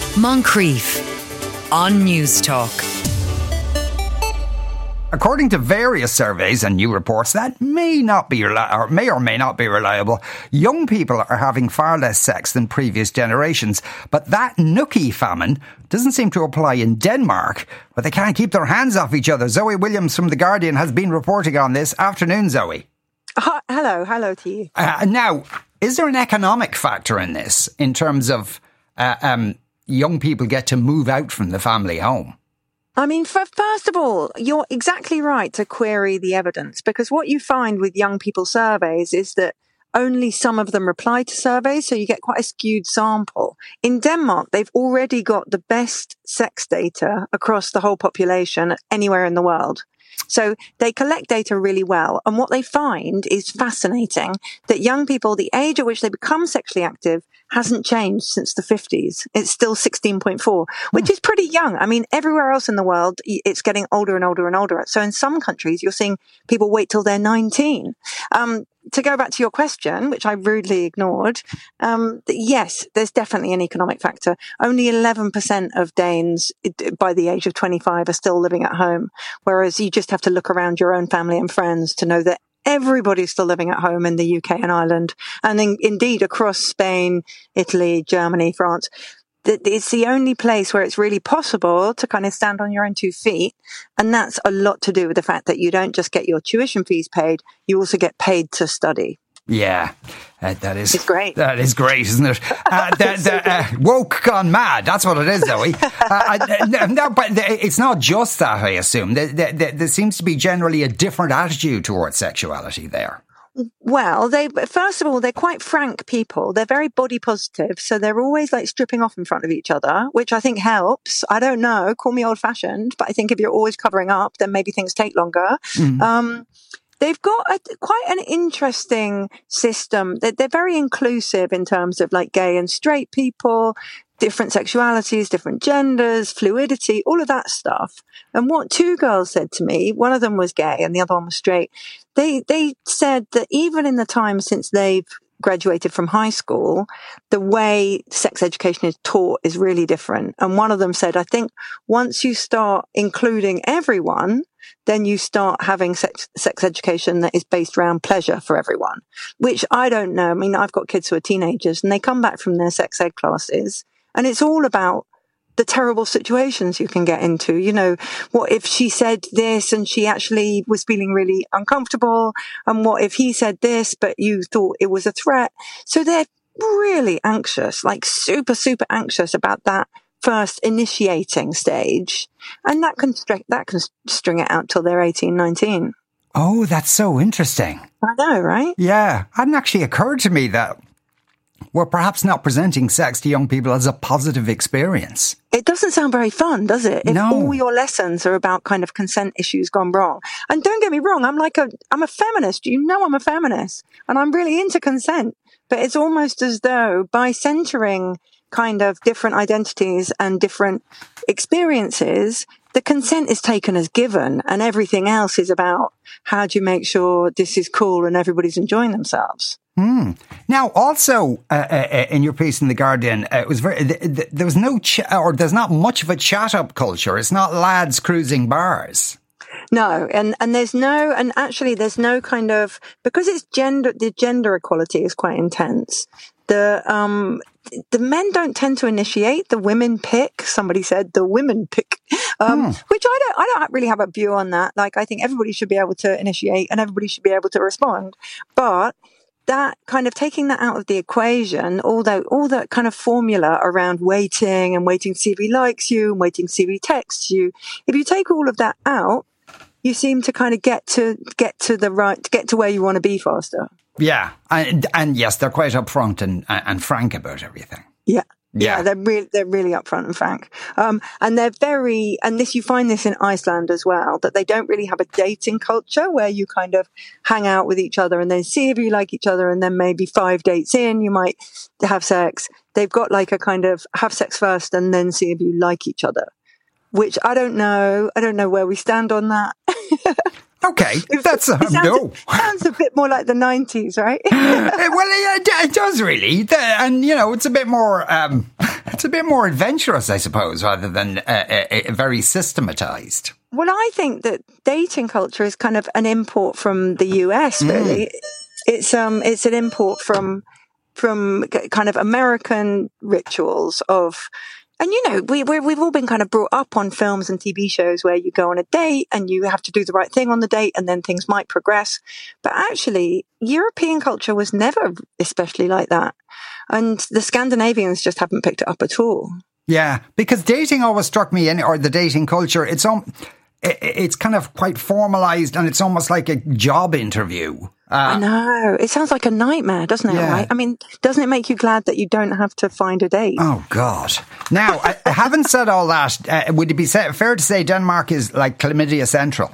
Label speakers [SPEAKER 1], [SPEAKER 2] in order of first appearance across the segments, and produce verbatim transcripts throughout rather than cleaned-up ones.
[SPEAKER 1] Moncrief on News Talk.
[SPEAKER 2] According to various surveys and new reports that may not be reli- or may or may not be reliable, young people are having far less sex than previous generations. But that nookie famine doesn't seem to apply in Denmark, where they can't keep their hands off each other. Zoe Williams from The Guardian has been reporting on this. Afternoon, Zoe.
[SPEAKER 3] Hi, hello, hello to you.
[SPEAKER 2] Uh, now, is there an economic factor in this in terms of uh, um, young people get to move out from the family home?
[SPEAKER 3] I mean, for, first of all, you're exactly right to query the evidence, because what you find with young people surveys is that only some of them reply to surveys, so you get quite a skewed sample. In Denmark, they've already got the best sex data across the whole population anywhere in the world. So they collect data really well. And what they find is fascinating, that young people, the age at which they become sexually active hasn't changed since the fifties. It's still sixteen point four, which mm. is pretty young. I mean, everywhere else in the world, it's getting older and older and older. So in some countries, you're seeing people wait till they're nineteen. Um, to go back to your question, which I rudely ignored, um, yes, there's definitely an economic factor. Only eleven percent of Danes by the age of twenty-five are still living at home, whereas you just have to look around your own family and friends to know that everybody's still living at home in the U K and Ireland, and in, indeed across Spain, Italy, Germany, France. It's the only place where it's really possible to kind of stand on your own two feet. And that's a lot to do with the fact that you don't just get your tuition fees paid, you also get paid to study.
[SPEAKER 2] Yeah, uh, that is
[SPEAKER 3] it's great.
[SPEAKER 2] That is great, isn't it? Uh, the, the, uh, woke gone mad. That's what it is, Zoe. Uh, no, but it's not just that, I assume. There, there, there seems to be generally a different attitude towards sexuality there.
[SPEAKER 3] Well, they first of all, they're quite frank people. They're very body positive. So they're always like stripping off in front of each other, which I think helps. I don't know, call me old fashioned, but I think if you're always covering up, then maybe things take longer. Mm. Um, They've got a, quite an interesting system. They're, they're very inclusive in terms of like gay and straight people, different sexualities, different genders, fluidity, all of that stuff. And what two girls said to me, one of them was gay and the other one was straight. They, they said that even in the time since they've graduated from high school, the way sex education is taught is really different. And one of them said, I think once you start including everyone, then you start having sex, sex education that is based around pleasure for everyone, which I don't know. I mean, I've got kids who are teenagers and they come back from their sex ed classes and it's all about the terrible situations you can get into. You know, what if she said this and she actually was feeling really uncomfortable? And what if he said this, but you thought it was a threat? So they're really anxious, like super, super anxious about that first initiating stage. And that can, string, that can string it out till they're eighteen, nineteen.
[SPEAKER 2] Oh, that's so interesting.
[SPEAKER 3] I know, right?
[SPEAKER 2] Yeah. It hadn't actually occurred to me that we're perhaps not presenting sex to young people as a positive experience.
[SPEAKER 3] It doesn't sound very fun, does it? If
[SPEAKER 2] no.
[SPEAKER 3] all your lessons are about kind of consent issues gone wrong. And don't get me wrong, I'm like a, I'm a feminist. You know I'm a feminist. And I'm really into consent. But it's almost as though by centering kind of different identities and different experiences, the consent is taken as given and everything else is about how do you make sure this is cool and everybody's enjoying themselves.
[SPEAKER 2] Hmm. Now, also uh, uh, in your piece in The Guardian, uh, it was very th- th- there was no ch- or there's not much of a chat up culture. It's not lads cruising bars.
[SPEAKER 3] No, and, and there's no, and actually there's no kind of, because it's gender, the gender equality is quite intense. The, um, the men don't tend to initiate, the women pick. Somebody said the women pick, um, hmm. which I don't, I don't really have a view on that. Like, I think everybody should be able to initiate and everybody should be able to respond. But that kind of taking that out of the equation, although all that kind of formula around waiting and waiting to see if he likes you and waiting to see if he texts you, if you take all of that out, you seem to kind of get to get to the right, get to where you want to be faster.
[SPEAKER 2] Yeah, and, and yes, they're quite upfront and and frank about everything.
[SPEAKER 3] Yeah.
[SPEAKER 2] Yeah,
[SPEAKER 3] yeah they're really they're really upfront and frank, um, and they're very. And this you find this in Iceland as well, that they don't really have a dating culture where you kind of hang out with each other and then see if you like each other, and then maybe five dates in you might have sex. They've got like a kind of have sex first and then see if you like each other, which I don't know. I don't know where we stand on that.
[SPEAKER 2] Okay, that's a
[SPEAKER 3] it sounds,
[SPEAKER 2] no.
[SPEAKER 3] Sounds a bit more like the nineties, right?
[SPEAKER 2] Well, it, it does really, and you know, it's a bit more um, It's a bit more adventurous, I suppose, rather than uh, uh, uh, very systematized.
[SPEAKER 3] Well, I think that dating culture is kind of an import from the U S, really. Mm. It's um, it's an import from from kind of American rituals of, and you know, we we're, we've all been kind of brought up on films and T V shows where you go on a date and you have to do the right thing on the date, and then things might progress. But actually, European culture was never especially like that, and the Scandinavians just haven't picked it up at all.
[SPEAKER 2] Yeah, because dating always struck me, in, or the dating culture, it's um, it's kind of quite formalized, and it's almost like a job interview. Uh,
[SPEAKER 3] I know. It sounds like a nightmare, doesn't it?
[SPEAKER 2] Yeah.
[SPEAKER 3] Right? I mean, doesn't it make you glad that you don't have to find a date?
[SPEAKER 2] Oh, God. Now, I, having said all that, uh, would it be fair to say Denmark is like chlamydia central?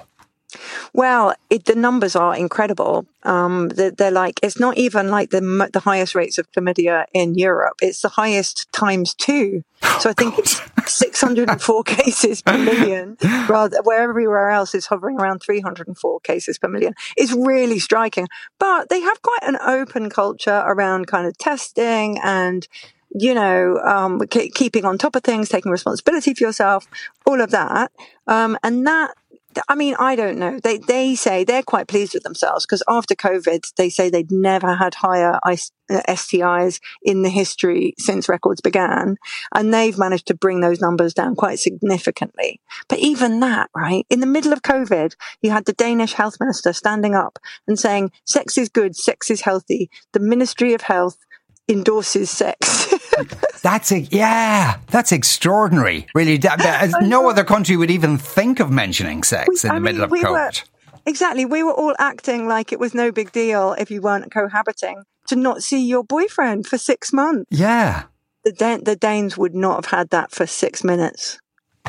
[SPEAKER 3] Well, it, the numbers are incredible. Um, they're, they're like, it's not even like the the highest rates of chlamydia in Europe. It's the highest times two. So I think it's six hundred four cases per million, rather where everywhere else is hovering around three hundred four cases per million. It's really striking. But they have quite an open culture around kind of testing and, you know, um, k- keeping on top of things, taking responsibility for yourself, all of that. Um, and that, I mean, I don't know. They they say they're quite pleased with themselves because after COVID, they say they'd never had higher S T Is in the history since records began. And they've managed to bring those numbers down quite significantly. But even that, right? In the middle of COVID, you had the Danish health minister standing up and saying, sex is good, sex is healthy. The Ministry of Health endorses sex.
[SPEAKER 2] That's a, yeah, that's extraordinary. Really, no other country would even think of mentioning sex we, in the I middle mean, of we COVID.
[SPEAKER 3] Were, exactly, we were all acting like it was no big deal if you weren't cohabiting to not see your boyfriend for six months.
[SPEAKER 2] Yeah,
[SPEAKER 3] the Dan- the Danes would not have had that for six minutes.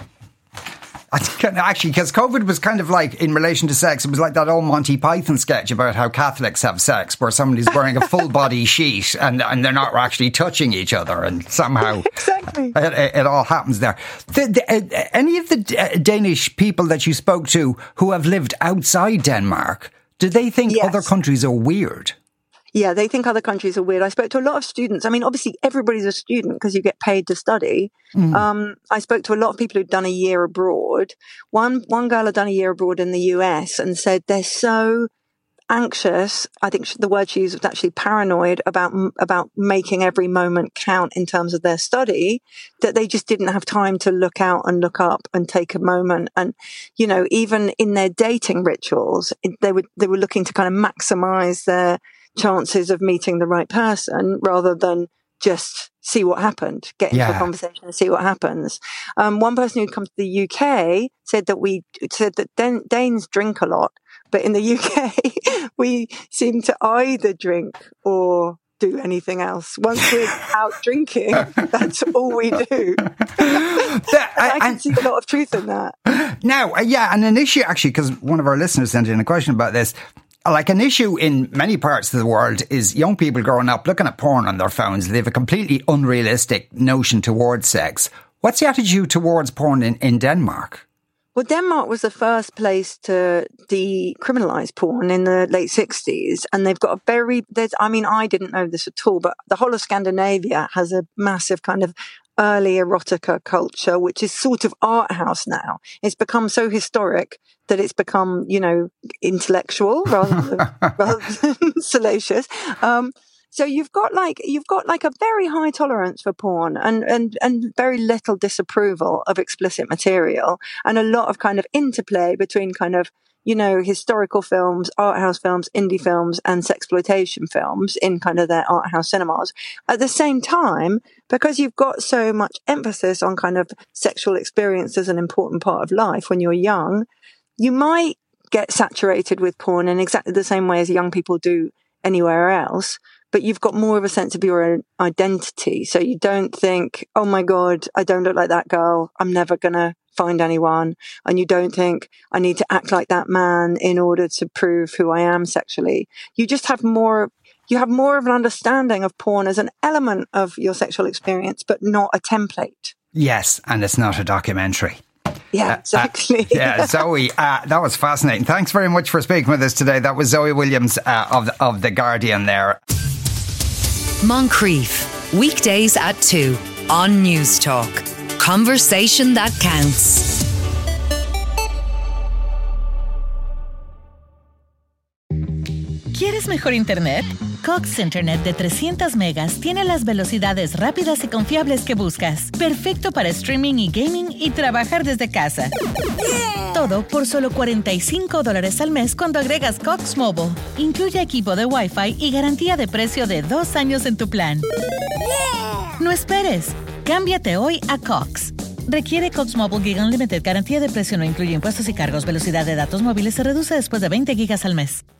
[SPEAKER 2] I think actually, because COVID was kind of like, in relation to sex, it was like that old Monty Python sketch about how Catholics have sex, where somebody's wearing a full body sheet and, and they're not actually touching each other, and somehow
[SPEAKER 3] exactly.
[SPEAKER 2] it, it, it all happens there. The, the, uh, any of the uh, Danish people that you spoke to who have lived outside Denmark, do they think yes. other countries are weird?
[SPEAKER 3] Yeah, they think other countries are weird. I spoke to a lot of students. I mean, obviously, everybody's a student because you get paid to study. Mm. Um, I spoke to a lot of people who'd done a year abroad. One one girl had done a year abroad in the U S and said they're so anxious. I think the word she used was actually paranoid about about making every moment count in terms of their study, that they just didn't have time to look out and look up and take a moment. And, you know, even in their dating rituals, they were they were looking to kind of maximize their chances of meeting the right person rather than just see what happened, get into yeah. a conversation and see what happens. Um, one person who'd come to the U K said that we said that Dan- Danes drink a lot, but in the U K we seem to either drink or do anything else. Once we're out drinking, that's all we do. I, I can see a lot of truth in that.
[SPEAKER 2] Now, uh, yeah, and an issue actually, because one of our listeners sent in a question about this. Like, an issue in many parts of the world is young people growing up looking at porn on their phones. They have a completely unrealistic notion towards sex. What's the attitude towards porn in, in Denmark?
[SPEAKER 3] Well, Denmark was the first place to decriminalise porn in the late sixties. And they've got a very, there's, I mean, I didn't know this at all, but the whole of Scandinavia has a massive kind of early erotica culture, which is sort of art house now. It's become so historic that it's become, you know, intellectual rather than, rather than salacious. Um, so you've got like you've got like a very high tolerance for porn and, and, and very little disapproval of explicit material, and a lot of kind of interplay between kind of, you know, historical films, art house films, indie films, and sexploitation films in kind of their art house cinemas. At the same time, because you've got so much emphasis on kind of sexual experience as an important part of life when you're young, you might get saturated with porn in exactly the same way as young people do anywhere else, but you've got more of a sense of your own identity. So you don't think, oh my God, I don't look like that girl, I'm never going to find anyone. And you don't think, I need to act like that man in order to prove who I am sexually. You just have more, you have more of an understanding of porn as an element of your sexual experience, but not a template.
[SPEAKER 2] Yes, and it's not a documentary.
[SPEAKER 3] Yeah, exactly.
[SPEAKER 2] Uh, yeah, Zoe, uh, that was fascinating. Thanks very much for speaking with us today. That was Zoe Williams uh, of, the, of The Guardian there.
[SPEAKER 1] Moncrief, weekdays at two on News Talk. Conversation that counts.
[SPEAKER 4] ¿Quieres mejor internet? Cox Internet de trescientos megas tiene las velocidades rápidas y confiables que buscas. Perfecto para streaming y gaming y trabajar desde casa. Yeah. Todo por solo cuarenta y cinco dólares al mes cuando agregas Cox Mobile. Incluye equipo de Wi-Fi y garantía de precio de dos años en tu plan. Yeah. No esperes. Cámbiate hoy a Cox. Requiere Cox Mobile Gig Unlimited. Garantía de precio no incluye impuestos y cargos. Velocidad de datos móviles se reduce después de veinte gigas al mes.